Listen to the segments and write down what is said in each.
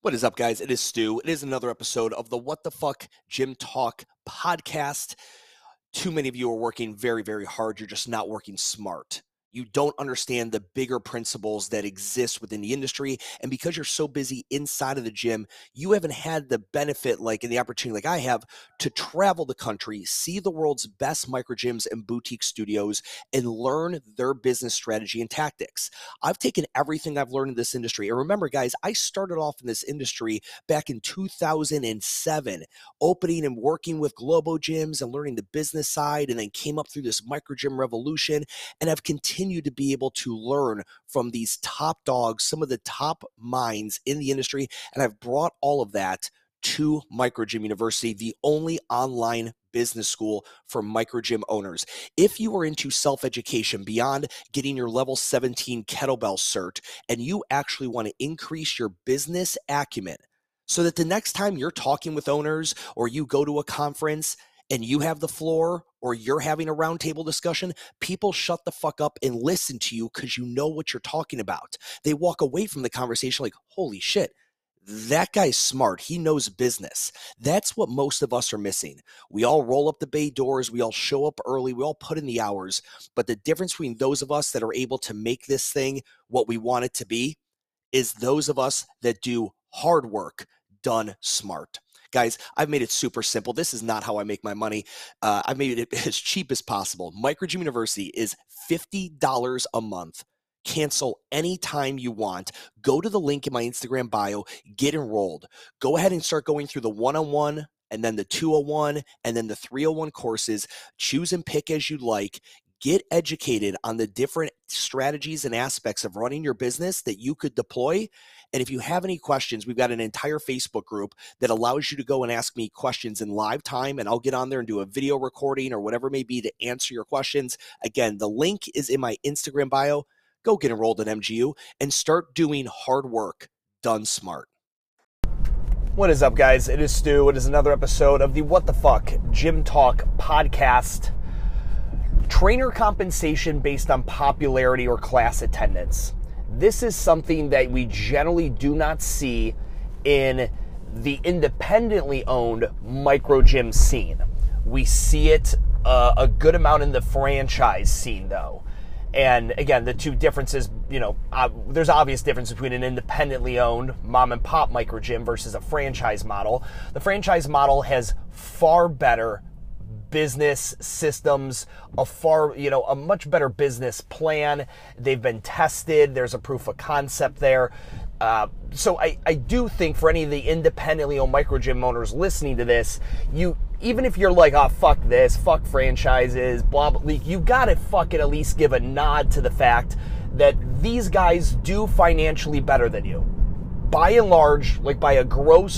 What is up, guys? It is Stu. It is another episode of the What the Fuck Gym Talk podcast. Too many of you are working very, very hard. You're just not working smart. You don't understand the bigger principles that exist within the industry. And because you're so busy inside of the gym, you haven't had the benefit, like in the opportunity like I have, to travel the country, see the world's best micro gyms and boutique studios, and learn their business strategy and tactics. I've taken everything I've learned in this industry. And remember, guys, I started off in this industry back in 2007, opening and working with Globo gyms and learning the business side, and then came up through this micro gym revolution. And I've continued to be able to learn from these top dogs, some of the top minds in the industry. And I've brought all of that to Micro Gym University, the only online business school for micro gym owners. If you are into self-education beyond getting your level 17 kettlebell cert, and you actually want to increase your business acumen so that the next time you're talking with owners or you go to a conference and you have the floor or you're having a roundtable discussion, people shut the fuck up and listen to you because you know what you're talking about. They walk away from the conversation like, holy shit, that guy's smart. He knows business. That's what most of us are missing. We all roll up the bay doors. We all show up early. We all put in the hours. But the difference between those of us that are able to make this thing what we want it to be is those of us that do hard work done smart. Guys, I've made it super simple. This is not how I make my money. I've made it as cheap as possible. Micro Gym University is $50 a month. Cancel anytime you want. Go to the link in my Instagram bio, get enrolled. Go ahead and start going through the 101 and then the 201 and then the 301 courses. Choose and pick as you like. Get educated on the different strategies and aspects of running your business that you could deploy. And if you have any questions, we've got an entire Facebook group that allows you to go and ask me questions in live time, and I'll get on there and do a video recording or whatever it may be to answer your questions. Again, the link is in my Instagram bio. Go get enrolled in MGU and start doing hard work done smart. What is up, guys? It is Stu. It is another episode of the What the Fuck Gym Talk podcast. Trainer compensation based on popularity or class attendance. This is something that we generally do not see in the independently owned micro gym scene. We see it a good amount in the franchise scene, though. And again, the two differences, there's obvious difference between an independently owned mom and pop micro gym versus a franchise model. The franchise model has far better business systems, a much better business plan. They've been tested. There's a proof of concept there. So I do think for any of the independently owned micro gym owners listening to this, even if you're like, oh, fuck this, fuck franchises, blah, blah, you gotta fucking at least give a nod to the fact that these guys do financially better than you. By and large, like by a gross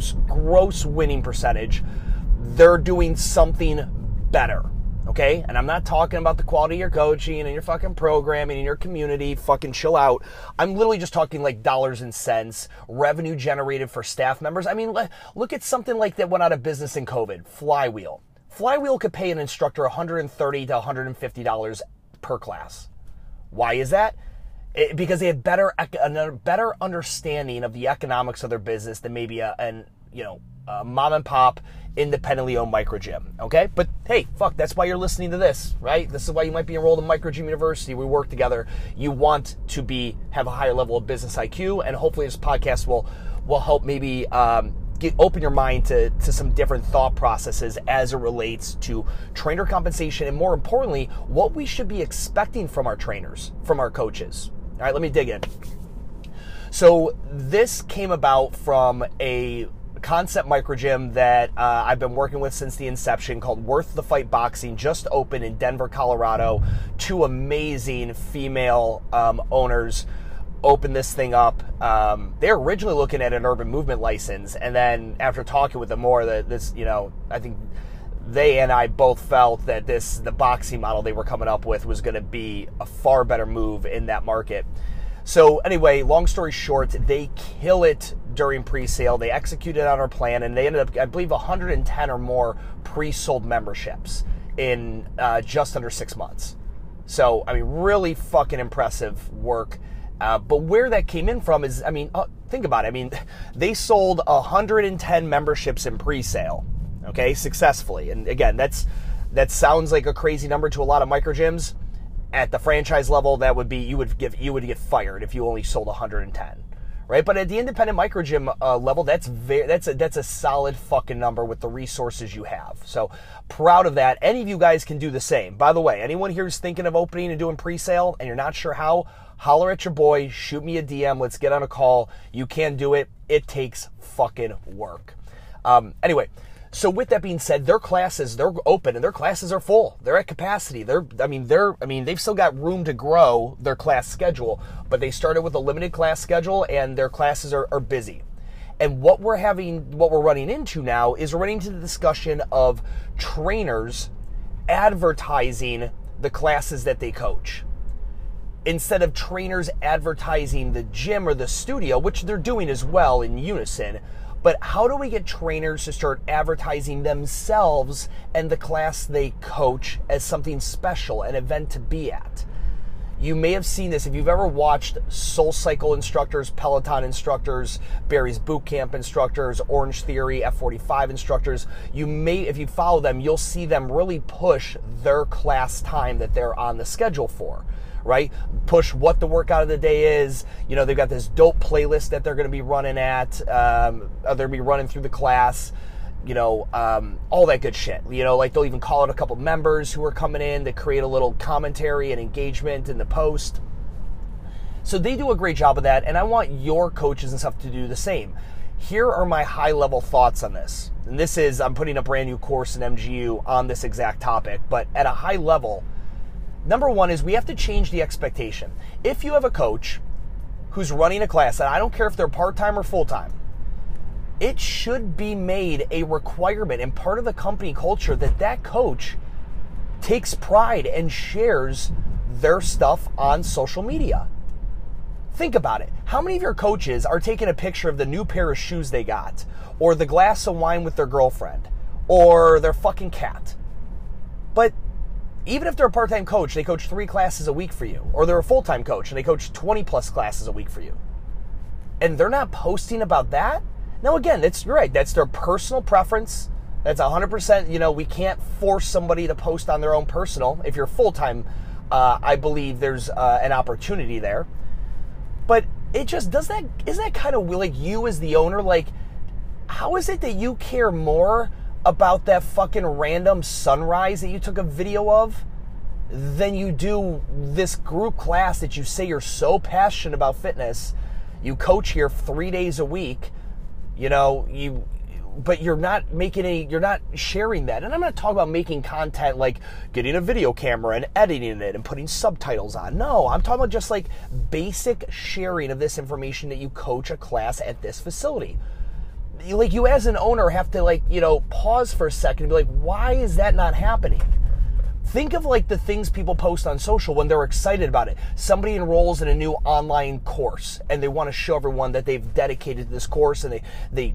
winning percentage, they're doing something better, okay? And I'm not talking about the quality of your coaching and your fucking programming and your community. Fucking chill out. I'm literally just talking like dollars and cents, revenue generated for staff members. I mean, look at something like that went out of business in COVID, Flywheel. Flywheel could pay an instructor $130 to $150 per class. Why is that? Because they have a better understanding of the economics of their business than maybe a mom and pop independently owned micro gym, okay? But hey, fuck, that's why you're listening to this, right? This is why you might be enrolled in Micro Gym University. We work together. You want to have a higher level of business IQ, and hopefully this podcast will help maybe open your mind to some different thought processes as it relates to trainer compensation, and more importantly, what we should be expecting from our trainers, from our coaches. All right, let me dig in. So this came about from a concept micro gym that I've been working with since the inception, called Worth the Fight Boxing, just opened in Denver, Colorado. Two amazing female owners opened this thing up. They were originally looking at an urban movement license, and then after talking with them more, I think they and I both felt that the boxing model they were coming up with was going to be a far better move in that market. So anyway, long story short, they kill it during pre-sale. They executed on our plan, and they ended up, I believe, 110 or more pre-sold memberships in just under 6 months. So, I mean, really fucking impressive work. But where that came in from is, think about it. They sold 110 memberships in pre-sale, okay, successfully. And again, that sounds like a crazy number to a lot of micro gyms. At the franchise level, that would be you would get fired if you only sold 110, right? But at the independent micro gym level, that's a solid fucking number with the resources you have. So proud of that. Any of you guys can do the same. By the way, anyone here who's thinking of opening and doing pre-sale and you're not sure how, holler at your boy, shoot me a DM, let's get on a call. You can do it. It takes fucking work. Anyway, so with that being said, their classes, they're open and their classes are full. They're at capacity. They've still got room to grow their class schedule, but they started with a limited class schedule and their classes are busy. And what we're running into now is we're running into the discussion of trainers advertising the classes that they coach, instead of trainers advertising the gym or the studio, which they're doing as well in unison. But how do we get trainers to start advertising themselves and the class they coach as something special, an event to be at? You may have seen this if you've ever watched SoulCycle instructors, Peloton instructors, Barry's Bootcamp instructors, Orange Theory, F45 instructors. If you follow them, you'll see them really push their class time that they're on the schedule for. Right? Push what the workout of the day is. They've got this dope playlist that they're going to be running at. They're going to be running through the class. All that good shit. Like they'll even call out a couple members who are coming in to create a little commentary and engagement in the post. So they do a great job of that, and I want your coaches and stuff to do the same. Here are my high-level thoughts on this. And I'm putting a brand new course in MGU on this exact topic, but at a high level, number one is we have to change the expectation. If you have a coach who's running a class, and I don't care if they're part-time or full-time, it should be made a requirement and part of the company culture that coach takes pride and shares their stuff on social media. Think about it. How many of your coaches are taking a picture of the new pair of shoes they got, or the glass of wine with their girlfriend, or their fucking cat? But even if they're a part-time coach, they coach 3 classes a week for you. Or they're a full-time coach and they coach 20 plus classes a week for you. And they're not posting about that? Now again, you're right, that's their personal preference. That's 100%, we can't force somebody to post on their own personal. If you're full-time, I believe there's an opportunity there. But it just, isn't that kind of like you as the owner? Like, how is it that you care more about that fucking random sunrise that you took a video of than you do this group class that you say you're so passionate about fitness? You coach here 3 days a week, but you're not sharing that. And I'm not talking about making content like getting a video camera and editing it and putting subtitles on. No, I'm talking about just like basic sharing of this information that you coach a class at this facility. Like, you as an owner have to pause for a second and be like, why is that not happening? Think of the things people post on social when they're excited about it. Somebody enrolls in a new online course and they want to show everyone that they've dedicated to this course, and they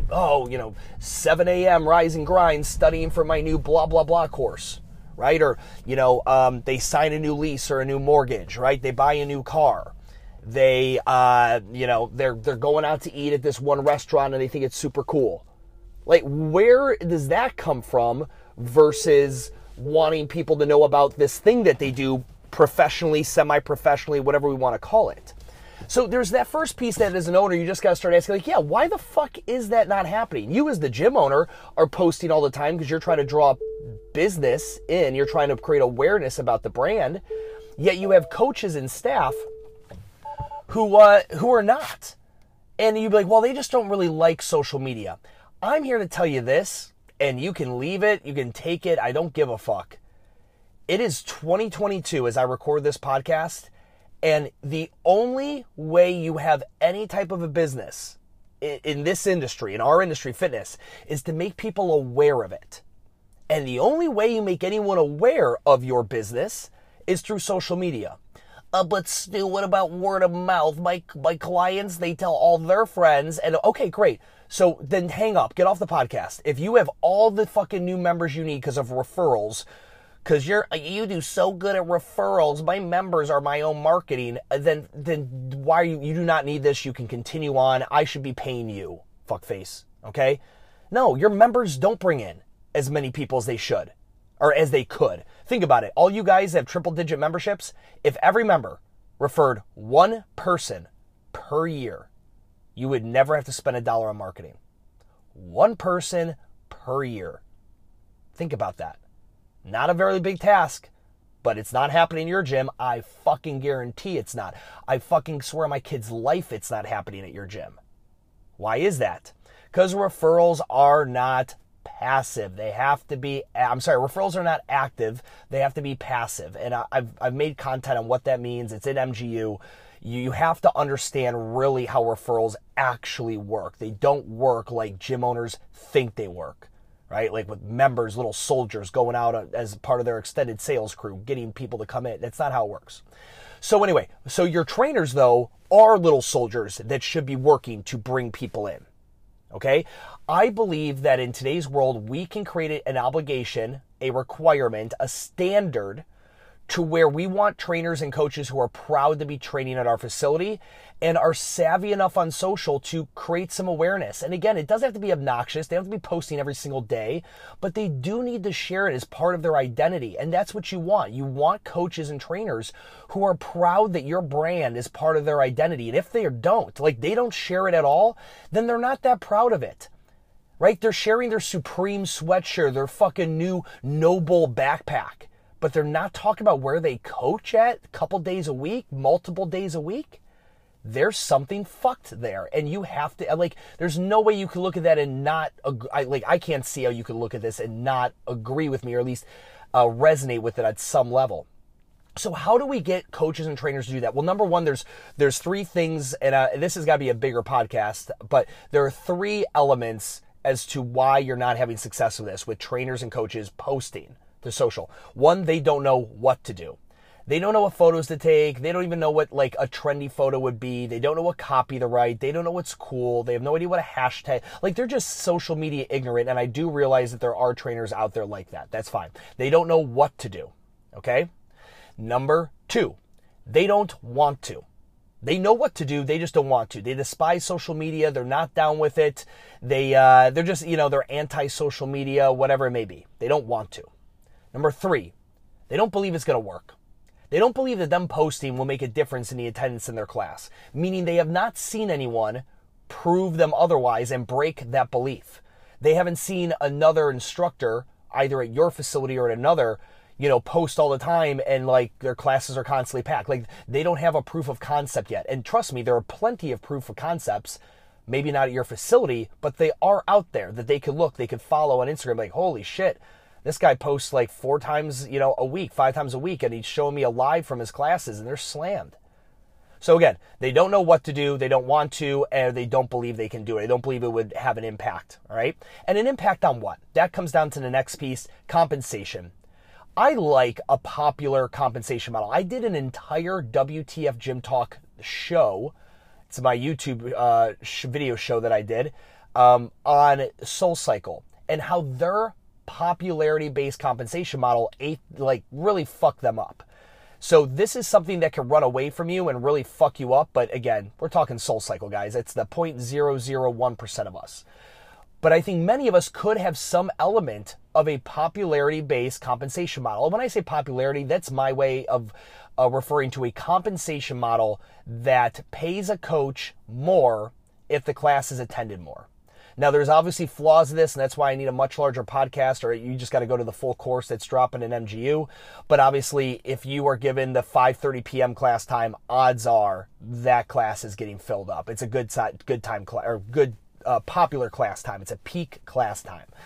7 a.m. rise and grind studying for my new blah blah blah course, right? Or they sign a new lease or a new mortgage, right? They buy a new car. They, they're going out to eat at this one restaurant and they think it's super cool. Like, where does that come from versus wanting people to know about this thing that they do professionally, semi-professionally, whatever we want to call it? So there's that first piece that as an owner, you just got to start asking, why the fuck is that not happening? You as the gym owner are posting all the time because you're trying to draw business in. You're trying to create awareness about the brand. Yet you have coaches and staff who are not. And you'd be like, well, they just don't really like social media. I'm here to tell you this, and you can leave it, you can take it, I don't give a fuck. It is 2022 as I record this podcast, and the only way you have any type of a business in this industry, in our industry, fitness, is to make people aware of it. And the only way you make anyone aware of your business is through social media. But Stu, what about word of mouth? My clients, they tell all their friends, and okay, great. So then hang up, get off the podcast. If you have all the fucking new members you need because of referrals, because you do so good at referrals, my members are my own marketing, then why you do not need this, you can continue on, I should be paying you, fuckface, okay? No, your members don't bring in as many people as they should, or as they could. Think about it, all you guys that have triple-digit memberships, if every member referred one person per year, you would never have to spend $1 on marketing. One person per year. Think about that. Not a very big task, but it's not happening in your gym. I fucking guarantee it's not. I fucking swear on my kid's life it's not happening at your gym. Why is that? Because referrals are not passive. They have to be, referrals are not active. They have to be passive. And I've made content on what that means. It's in MGU. You have to understand really how referrals actually work. They don't work like gym owners think they work, right? Like with members, little soldiers going out as part of their extended sales crew, getting people to come in. That's not how it works. So anyway, so your trainers, though, are little soldiers that should be working to bring people in, okay? I believe that in today's world, we can create an obligation, a requirement, a standard to where we want trainers and coaches who are proud to be training at our facility and are savvy enough on social to create some awareness. And again, it doesn't have to be obnoxious. They don't have to be posting every single day, but they do need to share it as part of their identity. And that's what you want. You want coaches and trainers who are proud that your brand is part of their identity. And if they don't, like they don't share it at all, then they're not that proud of it. Right? They're sharing their Supreme sweatshirt, their fucking new Noble backpack, but they're not talking about where they coach at a couple days a week, multiple days a week. There's something fucked there. And you have to, like, there's no way you could look at that and not, I can't see how you could look at this and not agree with me, or at least resonate with it at some level. So how do we get coaches and trainers to do that? Well, number one, there's three things, and this has got to be a bigger podcast, but there are three elements as to why you're not having success with this, with trainers and coaches posting to social. One, they don't know what to do. They don't know what photos to take. They don't even know what like a trendy photo would be. They don't know what copy to write. They don't know what's cool. They have no idea what a hashtag, like they're just social media ignorant. And I do realize that there are trainers out there like that. That's fine. They don't know what to do. Okay. Number two, they don't want to. They know what to do. They just don't want to. They despise social media. They're not down with it. They're just, they're anti-social media, whatever it may be. They don't want to. Number three, they don't believe it's going to work. They don't believe that them posting will make a difference in the attendance in their class, meaning they have not seen anyone prove them otherwise and break that belief. They haven't seen another instructor, either at your facility or at another, post all the time and like their classes are constantly packed. Like they don't have a proof of concept yet. And trust me, there are plenty of proof of concepts, maybe not at your facility, but they are out there that they could follow on Instagram. Like, holy shit, this guy posts like 4 times, a week, 5 times a week, and he's showing me a live from his classes and they're slammed. So again, they don't know what to do, they don't want to, and they don't believe they can do it. They don't believe it would have an impact, all right? And an impact on what? That comes down to the next piece, compensation. I like a popular compensation model. I did an entire WTF Gym Talk show. It's my YouTube video show that I did on SoulCycle and how their popularity-based compensation model really fucked them up. So this is something that can run away from you and really fuck you up. But again, we're talking SoulCycle, guys. It's the 0.001% of us. But I think many of us could have some element of a popularity-based compensation model. And when I say popularity, that's my way of referring to a compensation model that pays a coach more if the class is attended more. Now, there's obviously flaws in this, and that's why I need a much larger podcast, or you just got to go to the full course that's dropping in MGU. But obviously, if you are given the 5:30 p.m. class time, odds are that class is getting filled up. It's a good time class, or good popular class time. It's a peak class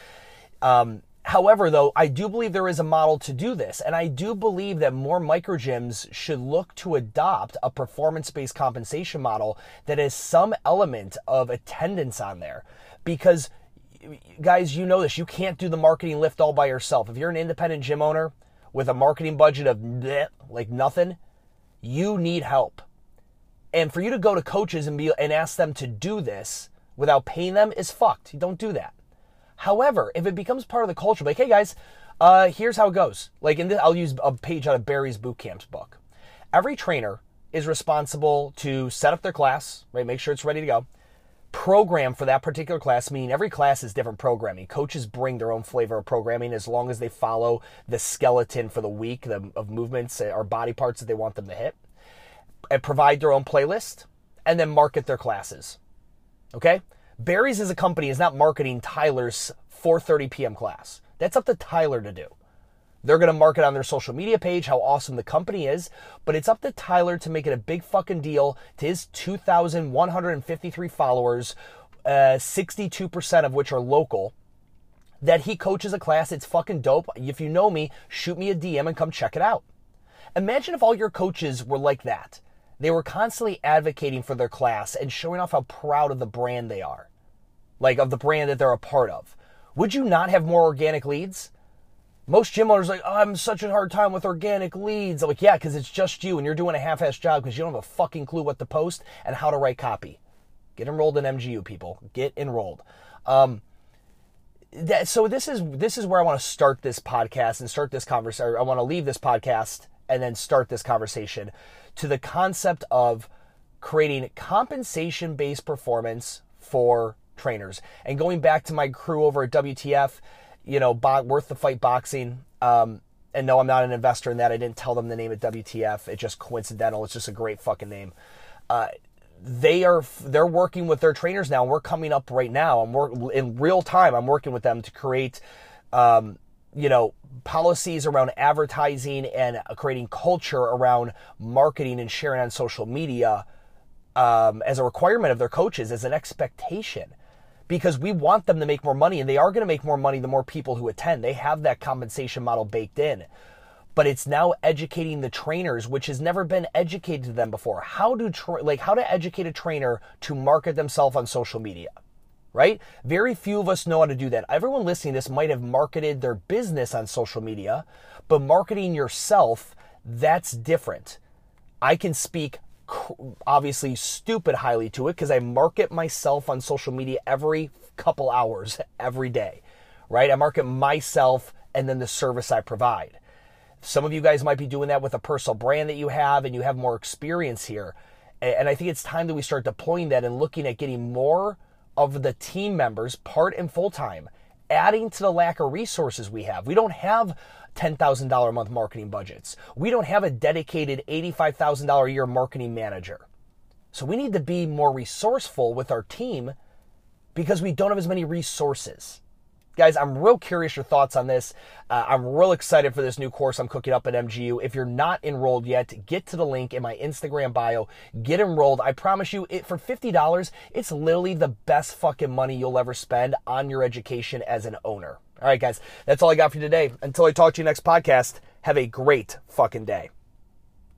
time. However, though, I do believe there is a model to do this, and I do believe that more micro gyms should look to adopt a performance-based compensation model that has some element of attendance on there. Because, guys, you know this, you can't do the marketing lift all by yourself. If you're an independent gym owner with a marketing budget of nothing, you need help. And for you to go to coaches and ask them to do this without paying them is fucked. You don't do that. However, if it becomes part of the culture, like, hey guys, Here's how it goes. Like I'll use a page out of Barry's Boot Camp's book. Every trainer is responsible to set up their class, right? Make sure it's ready to go. Program for that particular class, meaning every class is different programming. Coaches bring their own flavor of programming as long as they follow the skeleton for the week of movements or body parts that they want them to hit. And provide their own playlist and then market their classes. Okay? Barry's as a company is not marketing Tyler's 4:30 p.m. class. That's up to Tyler to do. They're going to market on their social media page how awesome the company is, but it's up to Tyler to make it a big fucking deal to his 2,153 followers, 62% of which are local, that he coaches a class. It's fucking dope. If you know me, shoot me a DM and come check it out. Imagine if all your coaches were like that. They were constantly advocating for their class and showing off how proud of the brand they are, like of the brand that they're a part of. Would you not have more organic leads? Most gym owners are like, oh, I'm such a hard time with organic leads. I'm like, yeah, because it's just you and you're doing a half-assed job because you don't have a fucking clue what to post and how to write copy. Get enrolled in MGU, people. Get enrolled. So this is where I want to start this podcast and start this conversation. I want to leave this podcast and then start this conversation to the concept of creating compensation-based performance for trainers. And going back to my crew over at WTF, Worth the Fight Boxing. And no, I'm not an investor in that. I didn't tell them the name at WTF. It's just coincidental. It's just a great fucking name. They're working with their trainers now. We're coming up right now. In real time. I'm working with them to create, policies around advertising and creating culture around marketing and sharing on social media as a requirement of their coaches, as an expectation. Because we want them to make more money, and they are going to make more money the more people who attend. They have that compensation model baked in. But it's now educating the trainers, which has never been educated to them before. How to educate a trainer to market themselves on social media, right? Very few of us know how to do that. Everyone listening to this might have marketed their business on social media, but marketing yourself, that's different. I can speak obviously stupid highly to it because I market myself on social media every couple hours, every day, right? I market myself and then the service I provide. Some of you guys might be doing that with a personal brand that you have and you have more experience here. And I think it's time that we start deploying that and looking at getting more of the team members, part and full-time, adding to the lack of resources we have. We don't have $10,000 a month marketing budgets. We don't have a dedicated $85,000 a year marketing manager. So we need to be more resourceful with our team because we don't have as many resources. Guys, I'm real curious your thoughts on this. I'm real excited for this new course I'm cooking up at MGU. If you're not enrolled yet, get to the link in my Instagram bio. Get enrolled. I promise you, for $50, it's literally the best fucking money you'll ever spend on your education as an owner. All right, guys, that's all I got for you today. Until I talk to you next podcast, have a great fucking day.